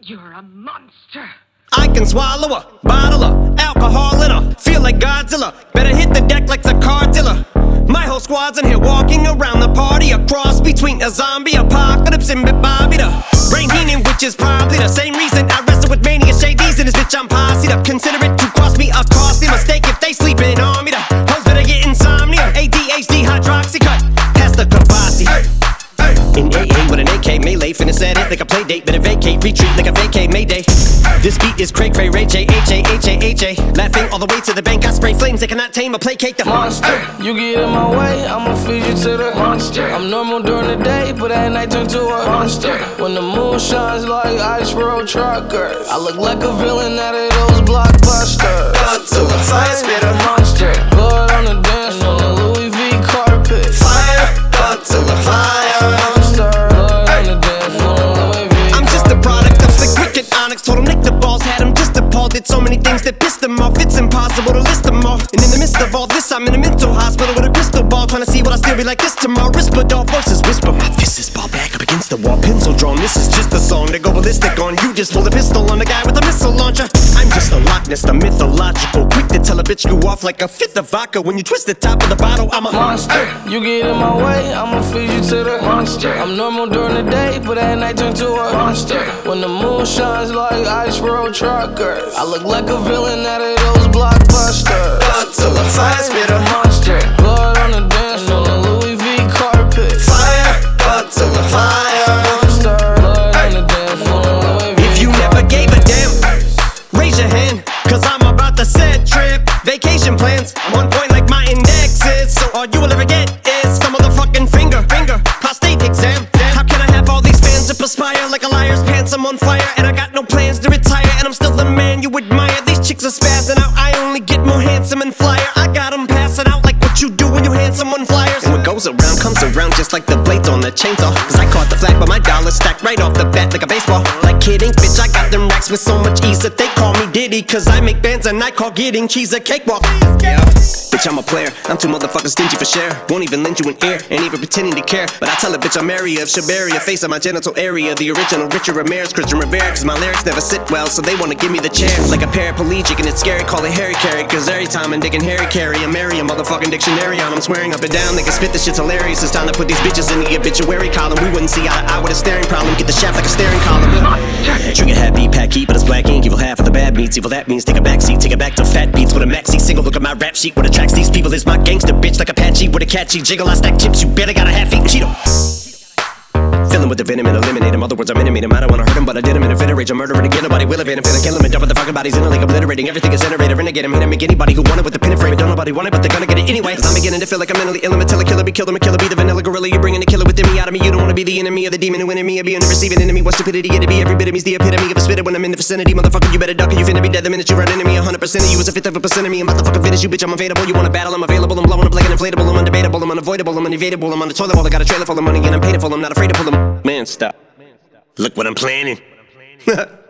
You're a monster. I can swallow a bottle of alcohol in her. Feel like Godzilla. Better hit the deck like the car dealer. My whole squad's in here walking around the party. A cross between a zombie apocalypse and Bobby the Brain Heenan, which is probably the same reason I wrestle with mania shades in this bitch. I'm posse'd up. Consider it to cost me a costly mistake if they sleeping on me. The hoes better get insomnia. ADHD hydroxy cut. Pass the Kavasi. In AA with an AK melee, finna set it like a play date. Better vacate, retreat like a vacate Mayday. This beat is cray cray, Ray J, H-A, laughing all the way to the bank. I spray flames, they cannot tame or placate the monster. You get in my way, I'ma feed you to the monster. I'm normal during the day, but at night turn to a monster. When the moon shines like ice road truckers, I look like a villain out of those blockbusters. Blood to the fire spitter, monster. Blood on the dance floor, the Louis V carpet. Fire, blood to the fire. Told him lick the balls, had him just appalled. Did so many things that pissed him off, it's impossible to list them all. And in the midst of all this, I'm in a mental hospital with a crystal ball, trying to see what I still be like this tomorrow. Whisper dog voices whisper, my fist is ball back up against the wall, pencil drawn. This is just a song to go ballistic on. You just pull a pistol on the guy with a missile launcher. I'm just a Loch Ness, the mythological, quick to tell a bitch you off like a fifth of vodka. When you twist the top of the bottle, I'm a monster. You get in my way, I'ma feed you to the monster. I'm normal during the day, but at night turn to a monster. When the moon shines like ice road truckers, I look like a villain out of those blockbusters. Blood to the fire spitter, monster. Blood on the dance floor, the Louis V carpet. Fire, blood to the fire. Monster. Blood on the dance floor, Louis V. If you never gave a damn, raise your hand, cause I'm about to set trip. Vacation plans, I'm on point like my index is. So all you will ever get is the motherfucking finger. Prostate exam. How can I have all these fans that perspire like a liar's pants? I'm on fire and I got no plans to retire, and I'm still the man you admire. These chicks are spazzing out, I only get more handsome and flyer. I got them passing out like what you do when you hand someone flyers. And what goes around comes around just like the blades on the chainsaw. Cause I caught the flag but my dollar stacked right off the bat like a baseball. Like kidding, bitch, I got them racks with so much ease that they call me Diddy. Cause I make bands and I call getting cheese a cakewalk. Yeah, bitch, I'm a player, I'm too motherfucking stingy for share. Won't even lend you an ear, ain't even pretending to care. But I tell a bitch I'm area of Shabaria, face of my genital area. The original Richard Ramirez, Christian Rivera. Cause my lyrics never sit well, so they wanna give me the chair. Like a paraplegic and it's scary, call it Harry Carry. Cause every time I'm digging Harry Carry, I marry a motherfucking dictionary on. I'm swearing up and down, they can spit this shit's hilarious. It's time to put these bitches in the obituary column. We wouldn't see eye to eye with a staring problem. Get the shaft like a staring column. Trigger happy, pack heat, but it's black ink. Evil half of the bad meats, evil that means take a backseat. Take it back to fat beats with a maxi single. Look at my rap sheet, what attracts these people is my gangster bitch. Like Apache with a catchy jiggle. I stack chips, you better got a half-eaten Cheeto. Fill him with the venom and eliminate him. Other words, I'm intimate him. I don't wanna hurt him, but I did him in a fit of rage. I'm murdering again, nobody will evade him. Finna kill him and dump the fucking bodies in a lake, obliterating everything is iterator. Renegade him, hit him, make anybody who want it with the pin and frame. Don't nobody want it, but they're gonna get it anyway. Cause I'm beginning to feel like I'm mentally ill. I'm a killer, be killed, I'm a killer, be the vanilla gorilla. You're bringing the killer within me out of me. You don't wanna be the enemy of the demon who in me. Or be in the receiving enemy. What stupidity it'd be. Every bit of me's the epitome of a spitter when I'm in the vicinity. Motherfucker, you better duck or you finna be dead the minute you run into me. 100% of you is a fifth of a percent of me. I'm about to fucking finish you, bitch. I'm available. You wanna battle? I'm available. I'm blowing up like an inflatable. I'm undebatable. I'm unavoidable. I'm unevadable. I'm on the toilet bowl. I got a trailer full of money and I'm paid for. I'm not afraid to pull them. Man, stop. Look what I'm planning.